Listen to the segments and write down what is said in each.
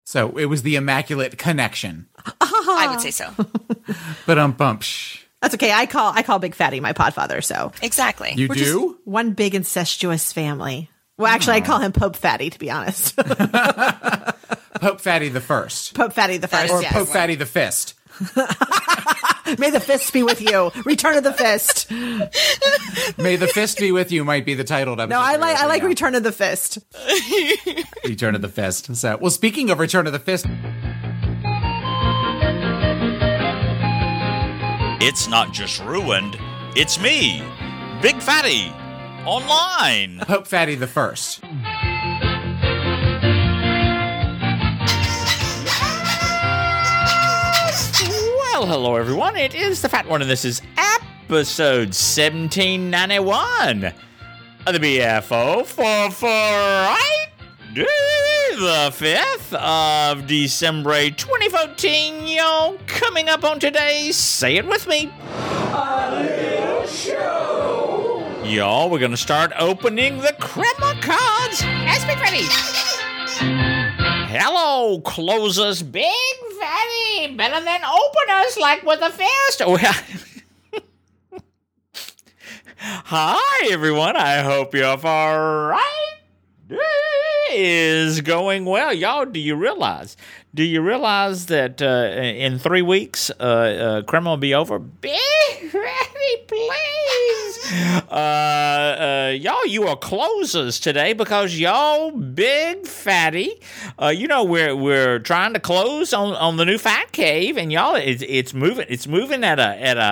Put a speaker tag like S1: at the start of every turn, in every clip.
S1: So it was the Immaculate Connection.
S2: I would say so.
S1: But
S3: That's okay. I call Big Fatty my podfather, so.
S2: Exactly.
S1: You
S3: We're
S1: do?
S3: just one big incestuous family. Well, actually, I call him Pope Fatty, to be honest.
S1: Pope Fatty the First.
S3: Pope Fatty the First,
S1: Or
S3: yes.
S1: Pope Fatty the Fist.
S3: May the fist be with you. Return of the Fist.
S1: May the Fist be with you might be the titled episode.
S3: No, I like Return of the Fist.
S1: Return of the Fist. So, well, speaking of Return of the Fist,
S4: It's not just ruined, it's me, Big Fatty, online.
S1: Pope Fatty the First.
S4: Well, hello everyone, it is the Fat One, and this is episode 1791 of the BFO for Friday, the 5th of December 2014. Yo, coming up on today's Say It With Me. Y'all, we're gonna start opening the Crema cards.
S2: Yes, Big Fatty.
S4: Hello, closers, Big Fatty. Better than openers, like with a fist. Well, hi, everyone. I hope your Friday is going well. Y'all, do you realize that in 3 weeks, Crema will be over? Big Fatty, please. Y'all, you are closers today because y'all, Big Fatty, we're trying to close on the new Fat Cave, and y'all, it's moving at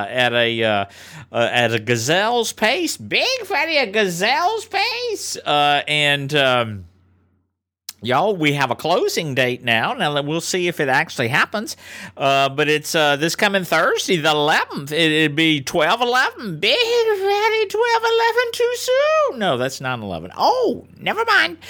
S4: a gazelle's pace. Big Fatty, a gazelle's pace, and. Y'all, we have a closing date now. Now, we'll see if it actually happens. But it's this coming Thursday, the 11th. It'd be 12/11. Big Fatty, 12/11 too soon. No, that's 9/11. Oh, never mind.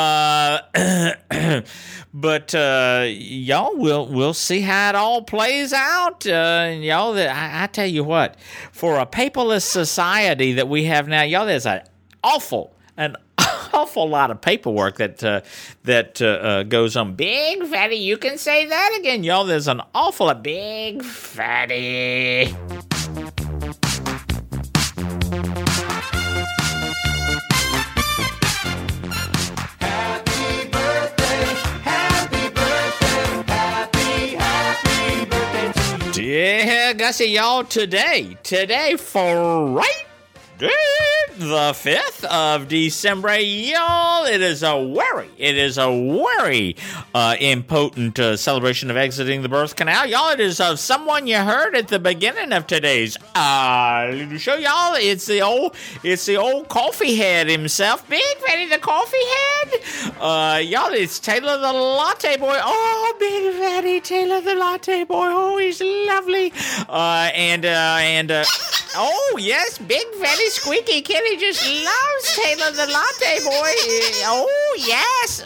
S4: But y'all, we'll see how it all plays out. Y'all, I tell you what, for a paperless society that we have now, y'all, there's an awful lot of paperwork that goes on. Big Fatty, you can say that again, y'all. There's an awful lot. Big Fatty. Yeah, Gussie, y'all, today, for right the 5th of December, y'all, it is a very important celebration of exiting the birth canal. Y'all, it is of someone you heard at the beginning of today's show, y'all. It's the old coffee head himself, Big Fatty the coffee head. Y'all, it's Taylor the Latte Boy. Oh, Big Fatty, Taylor the Latte Boy. Oh, he's lovely. Oh, yes, Big Fatty Squeaky Kitty just loves Taylor the Latte Boy. Oh, yes.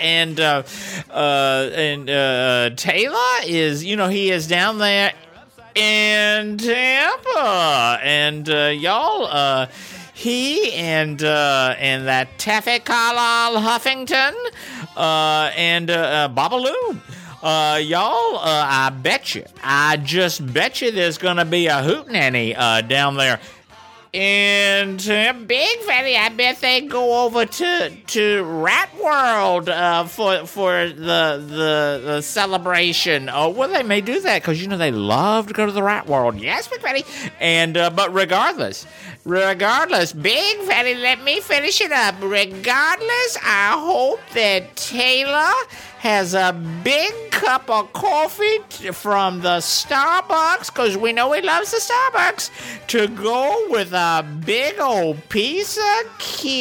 S4: Taylor is, he is down there in Tampa. And, y'all, he and that Taffy Carlisle Huffington, and Babaloo. Y'all, I just bet you there's gonna be a hootenanny down there. And Big Fatty, I bet they go over to Rat World for the celebration. Oh, well, they may do that because they love to go to the Rat World. Yes, Big Fatty. And but regardless, Big Fatty, let me finish it up. Regardless, I hope that Taylor has a big cup of coffee from the Starbucks, because we know he loves the Starbucks, to go with a big old piece of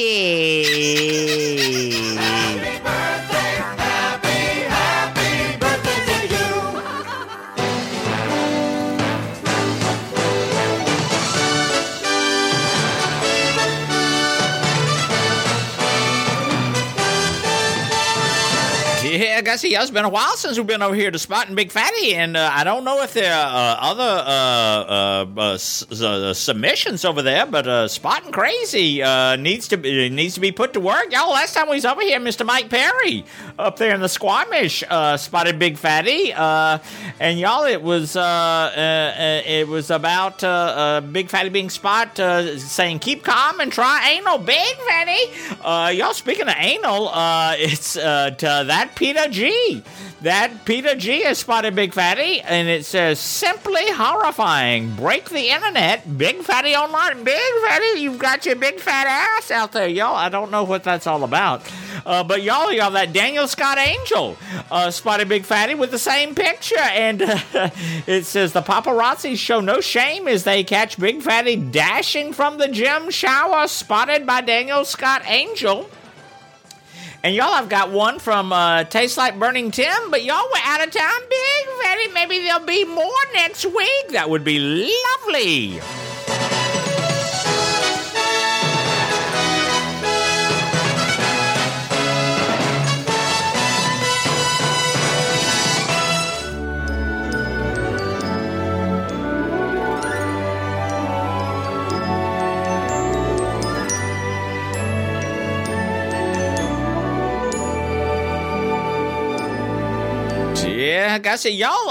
S4: cake.
S5: Happy birthday, happy birthday to you.
S4: Yeah, Gussie, yeah, it's been a while since we've been over here to Spot and Big Fatty, and I don't know if there are other submissions over there, but Spot and Crazy needs to be put to work. Y'all, last time we was over here, Mr. Mike Perry up there in the Squamish spotted Big Fatty, and y'all, it was about Big Fatty being spot saying keep calm and try anal, Big Fatty. Y'all, speaking of anal, it's to that Peter G. That Peter G has spotted Big Fatty, and it says, simply horrifying. Break the internet. Big Fatty online. Big Fatty, you've got your big fat ass out there, y'all. I don't know what that's all about. But y'all, that Daniel Scott Angel spotted Big Fatty with the same picture. And it says, the paparazzi show no shame as they catch Big Fatty dashing from the gym shower, spotted by Daniel Scott Angel. And y'all, I've got one from Tastes Like Burning Tim, but y'all were out of town, Big Fatty. Maybe there'll be more next week. That would be lovely. Yeah, Gussie, y'all.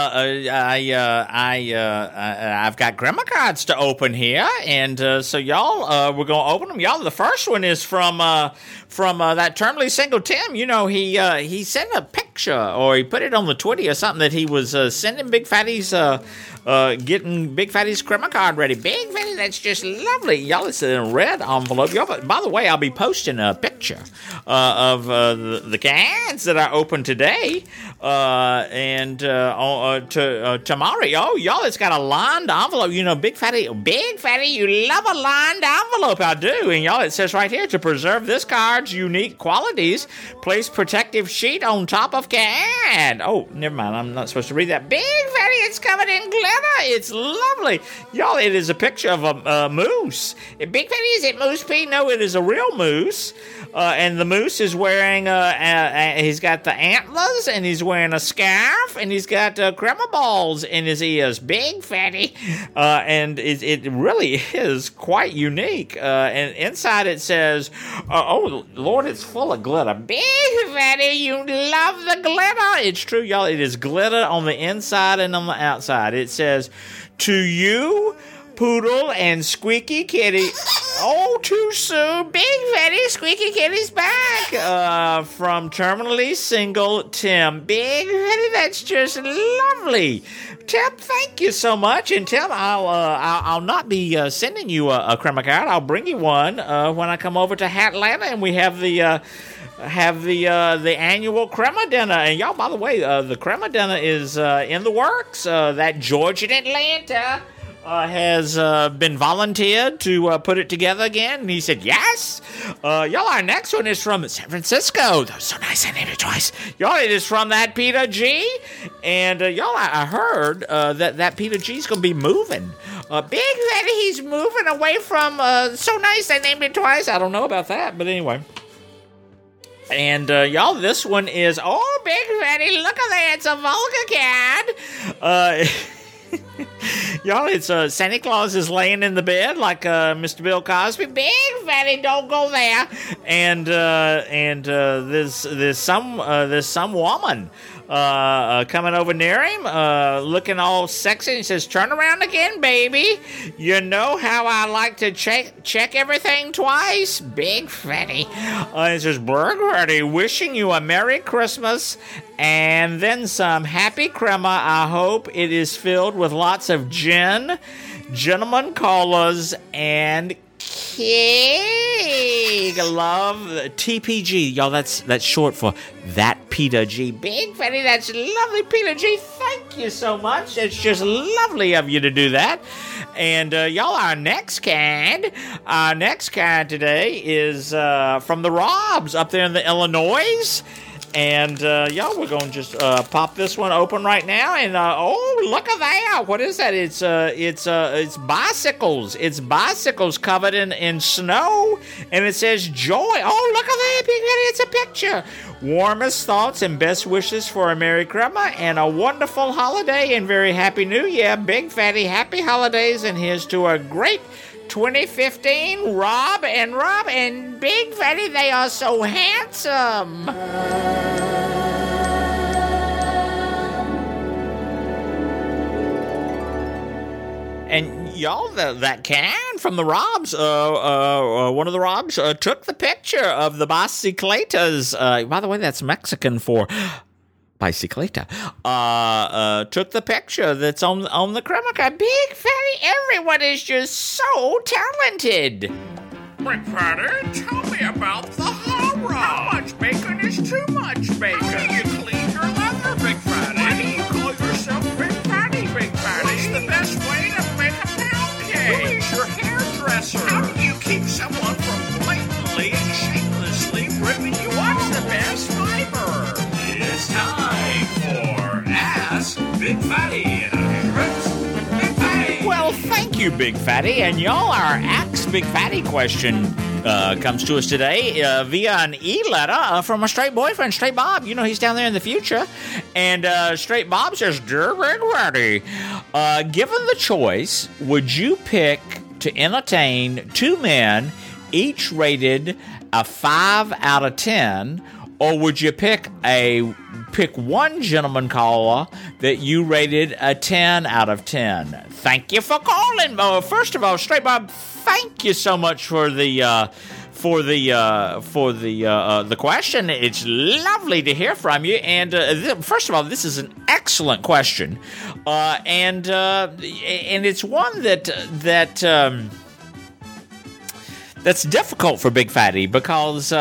S4: I've got grandma cards to open here, and so y'all, we're gonna open them. Y'all, the first one is from that terminally single Tim. You know, he sent a picture, or he put it on the Twitter or something, that he was sending Big Fatty's getting Big Fatty's grandma card ready. Big Fatty, that's just lovely, y'all. It's in a red envelope. Y'all, by the way, I'll be posting a picture of the cards that I opened today. And tomorrow, y'all, it's got a lined envelope. You know, Big Fatty, you love a lined envelope. I do. And y'all, it says right here, to preserve this card's unique qualities, place protective sheet on top of card. Oh, never mind. I'm not supposed to read that. Big Fatty, it's covered in glitter. It's lovely. Y'all, it is a picture of a moose. Big Fatty, is it Moose P? No, it is a real moose. And the moose is wearing, he's got the antlers, and he's wearing a scarf, and he's got crema balls in his ears. Big Fatty. And it really is quite unique. And inside it says, oh, Lord, it's full of glitter. Big Fatty, you love the glitter. It's true, y'all. It is glitter on the inside and on the outside. It says, to you, Poodle and Squeaky Kitty. Oh, too soon. Big Fatty, Squeaky Kitty's back. From terminally single Tim. Big Fatty, that's just lovely. Tim, thank you so much. And Tim, I'll not be sending you a crema card. I'll bring you one when I come over to Hatlanta, and we have the annual crema dinner. And y'all, by the way, the crema dinner is in the works. That George in Atlanta has been volunteered to put it together again, and he said yes. Y'all, our next one is from San Francisco. That was so nice, I named it twice. Y'all, it is from that Peter G. And y'all, I heard that Peter G's gonna be moving. Big Fatty, he's moving away from so nice, I named it twice. I don't know about that, but anyway. And y'all, this one is, oh, Big Fatty, look at that, it's a Volga cat. Y'all, it's Santa Claus is laying in the bed like Mr. Bill Cosby. Big Fatty, don't go there. And there's some woman coming over near him, looking all sexy. He says, "Turn around again, baby. You know how I like to check everything twice." Big Fatty. It says, "Big Fatty, wishing you a Merry Christmas and then some happy crema. I hope it is filled with lots of gin, gentlemen callers, and cake. Love, TPG." Y'all, that's short for that Peter G. Big Fatty, that's lovely, Peter G. Thank you so much. It's just lovely of you to do that. And y'all, our next card today is from the Robs up there in the Illinois. And y'all, we're going to just pop this one open right now. And oh, look at that! What is that? It's bicycles. It's bicycles covered in snow, and it says joy. Oh, look at that, Big Fatty! It's a picture Warmest thoughts and best wishes for a Merry Christmas and a wonderful holiday and very Happy New Year. Big Fatty, happy holidays, and here's to a great 2015, Rob and Big Fatty, they are so handsome. And y'all, that can from the Robs, one of the Robs took the picture of the bicicletas. By the way, that's Mexican for bicicleta. Took the picture that's on the Kremika. Big Fatty, everyone is just so talented.
S6: Big Fatty, tell me about the horror. How much bacon is too much bacon? How do you clean your leather, Big Fatty? Why do you call yourself Big Fatty, Big Fatty? What's the best way to make a pound cake? Who is your hairdresser? How do you keep someone from blatantly and shamelessly ripping you off? What's the best fiber? It's time for Ask Big Fatty. Big Fatty.
S4: Well, thank you, Big Fatty. And y'all, our Ask Big Fatty question comes to us today via an e-letter from a straight boyfriend, Straight Bob. You know, he's down there in the future. And Straight Bob says, Dear Big Fatty, given the choice, would you pick to entertain two men, each rated a 5 out of 10, or would you pick one gentleman caller that you rated a 10 out of 10? Thank you for calling. First of all, Straight Bob, thank you so much for the question. It's lovely to hear from you. And first of all, this is an excellent question, and it's one that's difficult for Big Fatty because.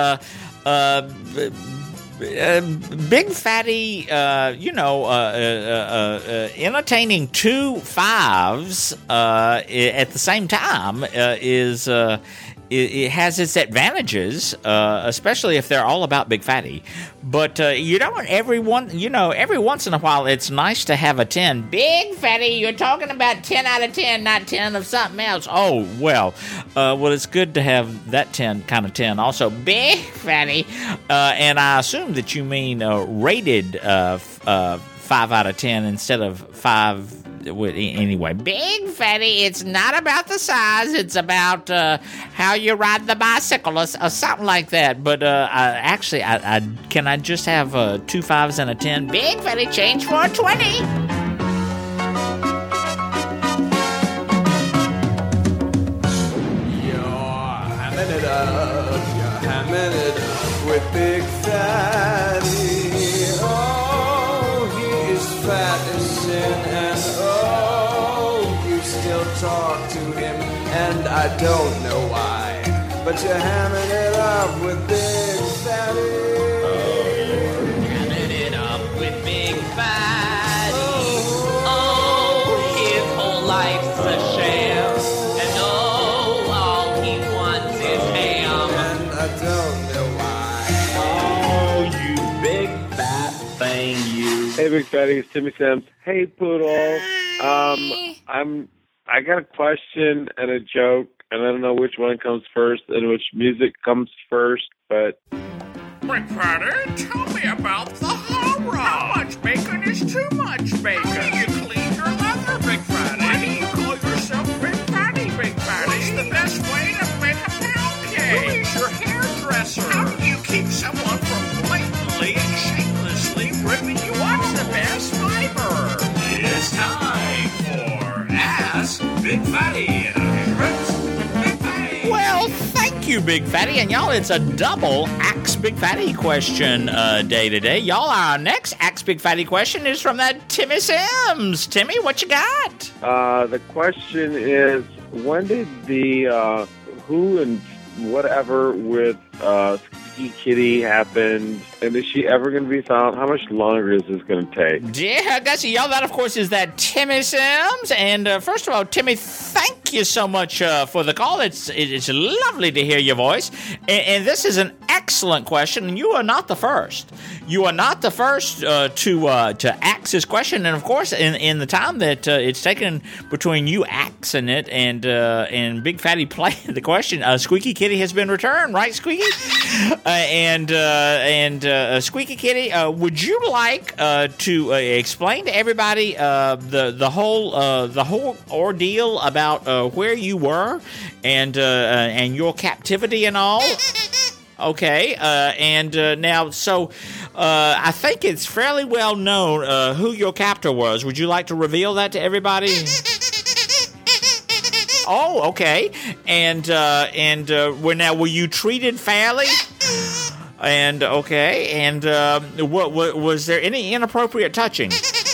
S4: Big Fatty, entertaining two 5s at the same time it has its advantages, especially if they're all about Big Fatty. But every once in a while, it's nice to have a 10. Big Fatty, you're talking about 10 out of 10, not 10 of something else. Oh, well, it's good to have that 10 kind of 10 also. Big Fatty, and I assume that you mean rated 5 out of 10 instead of 5. Anyway, Big Fatty, it's not about the size, it's about how you ride the bicycle or something like that. But can I just have 2 5s and a 10? Big Fatty, change for a 20.
S5: You're hamming it up with Big Fatty. Oh, he is fat as sin, and oh, you still talk to him, and I don't know why, but you're hamming it up with Big Fatty.
S7: Hamming it up with Big Fatty. Oh, his whole life's a sham, and oh, all he wants is ham.
S5: And I don't know why.
S7: Oh, you big fat thing, you.
S8: Hey, Big Fatty, it's Timmy Sims. Hey, Poodle. I got a question and a joke, and I don't know which one comes first and which music comes first, but...
S6: Big Fatty, tell me about the horror. How much bacon is too much bacon? How do you clean your leather, Big Fatty? Why do you call yourself Big Fatty, Big Fatty? What's the best way to make a pound cake? Who is your hairdresser? How do you keep someone from blatantly and shamelessly ripping you off? What's the best fiber? It's time for Ask Big Fatty. Big Fatty.
S4: Well, thank you, Big Fatty. And y'all, it's a double Ask Big Fatty question day today. Y'all, our next Ask Big Fatty question is from that Timmy Sims. Timmy, what you got?
S8: The question is, when did the who and whatever with Ski Kitty happened, and is she ever going to be found? How much longer is this going to take?
S4: Yeah, guys, y'all, that, of course, is that Timmy Sims. And first of all, Timmy, thank you so much for the call. It's lovely to hear your voice. And this is an excellent question, and you are not the first. You are not the first to ask this question, and of course, in the time that it's taken between you axing it and Big Fatty playing the question, Squeaky Kitty has been returned, right, Squeaky? and Squeaky Kitty, would you like to explain to everybody the whole ordeal about where you were and your captivity and all? Okay, now, so I think it's fairly well known who your captor was. Would you like to reveal that to everybody? Oh, okay. And were you treated fairly? And okay, and what was there any inappropriate touching?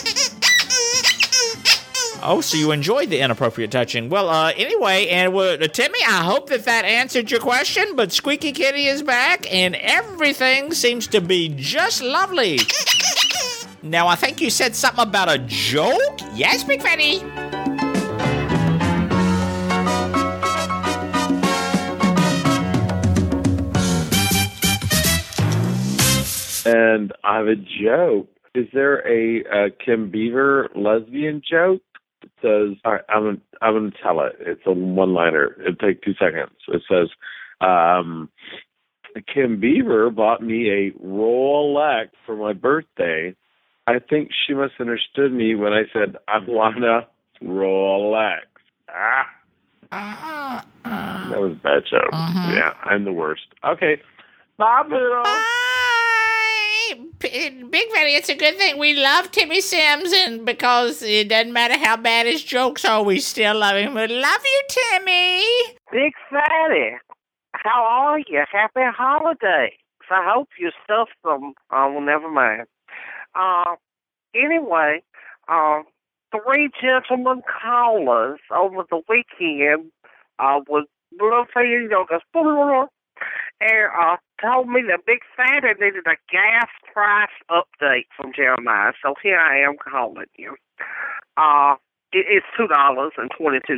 S4: Oh, so you enjoyed the inappropriate touching. Well, anyway, and Timmy, I hope that answered your question, but Squeaky Kitty is back, and everything seems to be just lovely. Now, I think you said something about a joke?
S2: Yes, Big Fatty.
S8: And I have a joke. Is there a Kim Beaver lesbian joke? It says, all right, I'm gonna tell it. It's a one-liner. It'll take 2 seconds. It says, Kim Beaver bought me a Rolex for my birthday. I think she must have understood me when I said, I want a Rolex. That was a bad joke. Yeah, I'm the worst. Okay. Bye, Poodle.
S2: Big Fatty, it's a good thing we love Timmy Sims, and because it doesn't matter how bad his jokes are, we still love him. We love you, Timmy.
S9: Big Fatty, how are you? Happy holidays. I hope you stuffed them. Well, never mind. Anyway, 3 gentlemen callers over the weekend was and told me that Big Fatty needed a gas price update from Jeremiah. So here I am calling you. It's $2.22.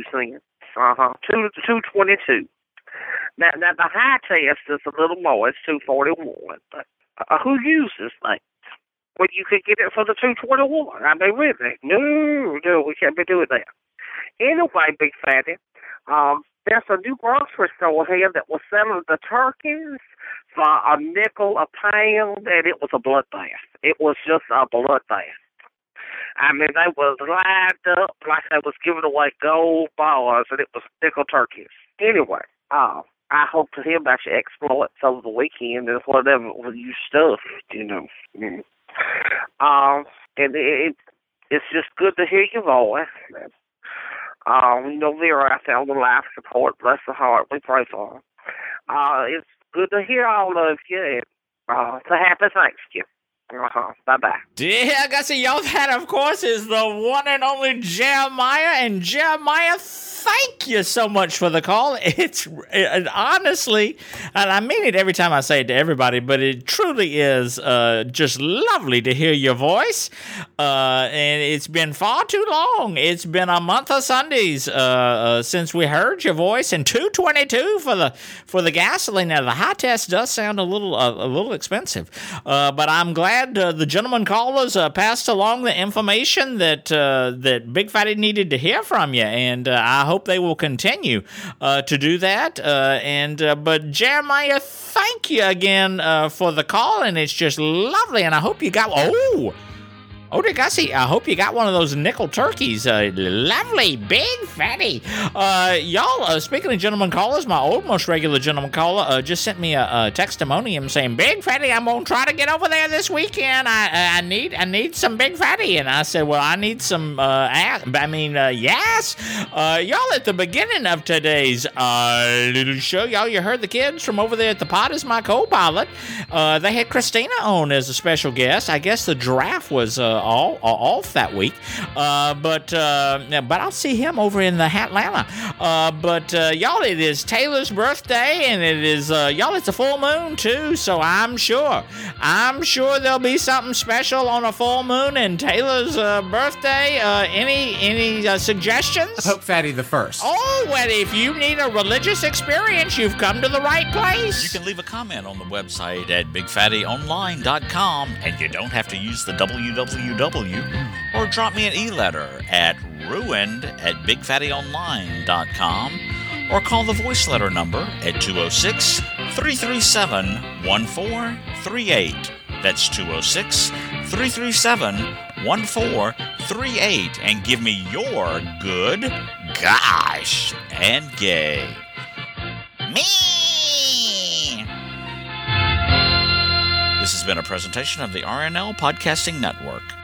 S9: $2.22. Now the high test is a little more. It's $2.41. But who uses that? Well, you could get it for the $2.21. I mean, really? No, we can't be doing that. Anyway, Big Fatty, there's a new grocery store here that was selling the turkeys for $0.05 a pound, and it was a bloodbath. It was just a bloodbath. I mean, they was lined up like they was giving away gold bars, and it was nickel turkeys. Anyway, I hope to hear about your exploits over the weekend and whatever you stuffed, you know. And it's just good to hear your voice. Vera out there on the life support, bless her heart, we pray for her. It's good to hear all of you. So happy Thanksgiving. Bye-bye.
S4: Yeah, Gussie, y'all, that, of course, is the one and only Jeremiah. And Jeremiah, thank you so much for the call. It's honestly, and I mean it every time I say it to everybody, but it truly is just lovely to hear your voice. And it's been far too long. It's been a month of Sundays since we heard your voice, and $2.22 for the gasoline. Now, the high test does sound a little expensive, but I'm glad the gentleman callers passed along the information that Big Fatty needed to hear from you, and I hope they will continue to do that. But Jeremiah, thank you again for the call, and it's just lovely. And I hope you got dear Gussie, I hope you got one of those nickel turkeys. Lovely, Big Fatty. Y'all, speaking of gentleman callers, my old most regular gentleman caller just sent me a testimonium saying, Big Fatty, I'm going to try to get over there this weekend. I need some Big Fatty. And I said, well, I need some, yes. Y'all, at the beginning of today's little show, y'all, you heard the kids from over there at the Pod as my co-pilot. They had Christina on as a special guest. I guess the draft was off that week. But I'll see him over in the Atlanta. But y'all, it is Taylor's birthday, and it is y'all. It's a full moon too, so I'm sure there'll be something special on a full moon and Taylor's birthday. Any suggestions?
S1: Pope Fatty the First.
S4: Oh, well, if you need a religious experience, you've come to the right place.
S10: You can leave a comment on the website at bigfattyonline.com, and you don't have to use the www, or drop me an e-letter at ruined@bigfattyonline.com, or call the voice letter number at 206-337-1438. That's 206-337-1438, and give me your good, gosh, and gay. Me! This has been a presentation of the RNL Podcasting Network.